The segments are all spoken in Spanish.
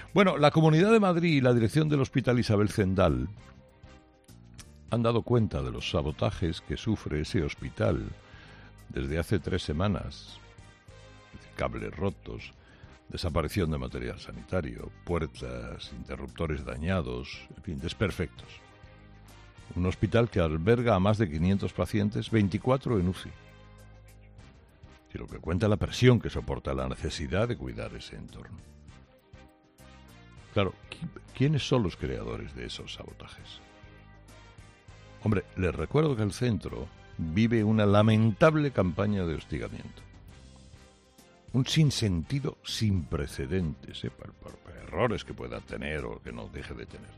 Bueno, la Comunidad de Madrid y la dirección del Hospital Isabel Zendal han dado cuenta de los sabotajes que sufre ese hospital desde hace 3 semanas. Cables rotos, desaparición de material sanitario, puertas, interruptores dañados, en fin, desperfectos. Un hospital que alberga a más de 500 pacientes, 24 en UCI. Y lo que cuenta la presión que soporta la necesidad de cuidar ese entorno. Claro, ¿quiénes son los creadores de esos sabotajes? Hombre, les recuerdo que el centro vive una lamentable campaña de hostigamiento. Un sinsentido sin precedentes, por errores que pueda tener o que no deje de tener.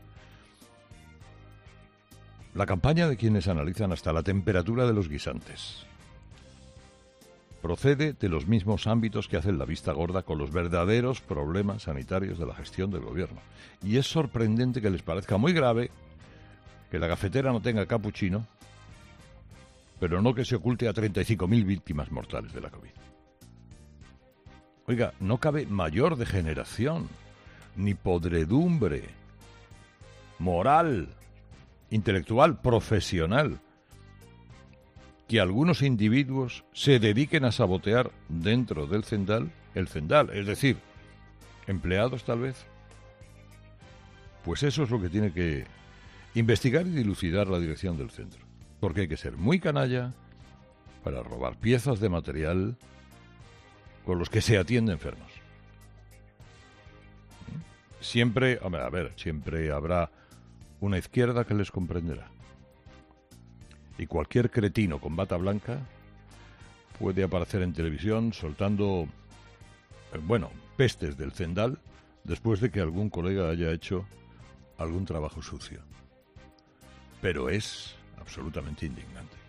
La campaña de quienes analizan hasta la temperatura de los guisantes procede de los mismos ámbitos que hacen la vista gorda con los verdaderos problemas sanitarios de la gestión del gobierno. Y es sorprendente que les parezca muy grave que la cafetera no tenga capuchino, pero no que se oculte a 35.000 víctimas mortales de la COVID. Oiga, no cabe mayor degeneración, ni podredumbre moral, intelectual, profesional, que algunos individuos se dediquen a sabotear dentro del Zendal, el Zendal, es decir, empleados tal vez. Pues eso es lo que tiene que investigar y dilucidar la dirección del centro, porque hay que ser muy canalla para robar piezas de material con los que se atiende enfermos. Siempre, siempre habrá una izquierda que les comprenderá. Y cualquier cretino con bata blanca puede aparecer en televisión soltando, pestes del Zendal después de que algún colega haya hecho algún trabajo sucio. Pero es absolutamente indignante.